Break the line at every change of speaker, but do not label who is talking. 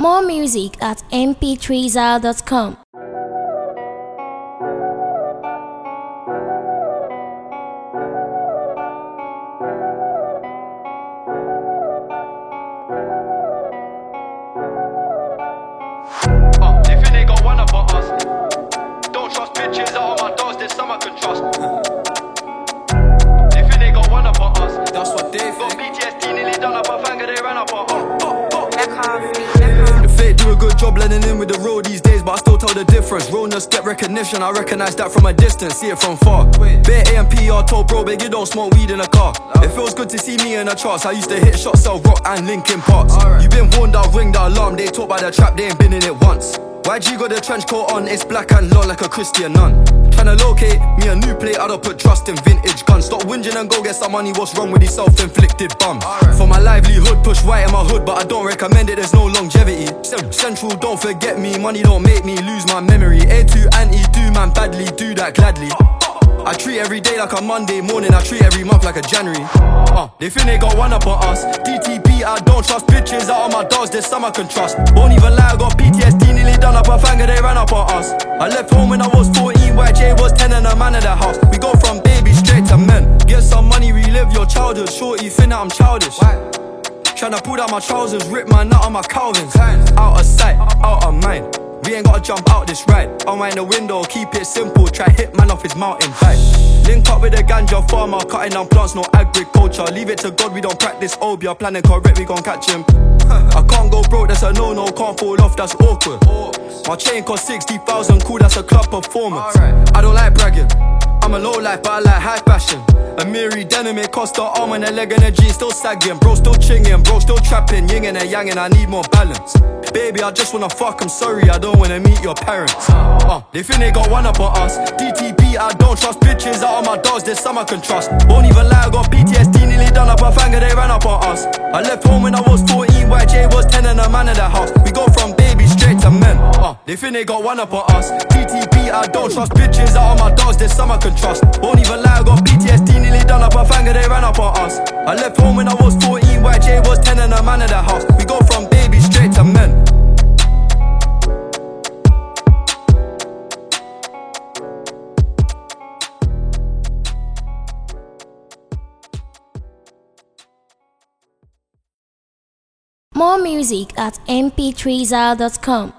More music at mp3zal.com.
They think they got one up on us. Don't trust bitches out of my doors, there's some I can trust. They think they got one up on us.
That's what they
Got
think.
PTSD nearly done up a finger, they ran up on us.
The fake do a good job blending in with the road these days, but I still tell the difference. Realness get recognition, I recognize that from a distance, see it from far. Bare AMPR told bro, big you don't smoke weed in a car. It feels good to see me in the charts. I used to hit shots, sell rock and Linkin Parks. You been warned, I'll ring the alarm. They talk by the trap, they ain't been in it once. YG got the trench coat on, it's black and long like a Christian nun. Tryna locate me a new plate, I don't put trust in vintage guns. Stop whinging and go get some money, what's wrong with these self-inflicted bums? For my livelihood, push white in my hood, but I don't recommend it, there's no longevity. Central, don't forget me, money don't make me lose my memory. A2 anti, do man badly, do that gladly. I treat every day like a Monday morning, I treat every month like a January. They think they got one up on us. DTP, I don't trust bitches out of my dogs, there's some I can trust. Won't even lie, I got PTSD nearly done up a finger, they ran up on us. I left home when I was 14, YJ was 10 and a man of the house. We go from baby straight to men. Get some money, relive your childhood. Shorty, think that I'm childish. Tryna pull down my trousers, rip my nut on my Calvins. Out of sight, out of mind. We ain't gotta jump out this ride. Unwind the window, keep it simple. Try hit man off his mountain bike. Link up with a ganja farmer, cutting down plants, no agriculture. Leave it to God, we don't practice obia. Planning correct, we gon' catch him. I can't go broke, that's a no-no. Can't fall off, that's awkward. My chain cost 60,000, cool, that's a club performance. I don't like bragging, I'm a low life, but I like high fashion. A Miri denim, it cost the arm and a leg and a jean still sagging. Bro still chinging, bro still trapping. Yin and a yang and I need more balance. Baby, I just wanna fuck, I'm sorry, I don't wanna meet your parents. They think they got one up on us. DTP, I don't trust bitches out of my dogs, there's some I can trust. Won't even lie, I got PTSD nearly done up a finger, they ran up on us. I left home when I was 14, YJ was 10 and a man of the house. We go from baby straight to men. They think they got one up on us. DTP, I don't trust bitches out of my dogs, there's some I can trust. Won't even lie, I got PTSD nearly done up a finger, they ran up on us. I left home when I was 14, YJ was 10 and a man of the house. We go from baby straight to men.
More music at mp3zal.com.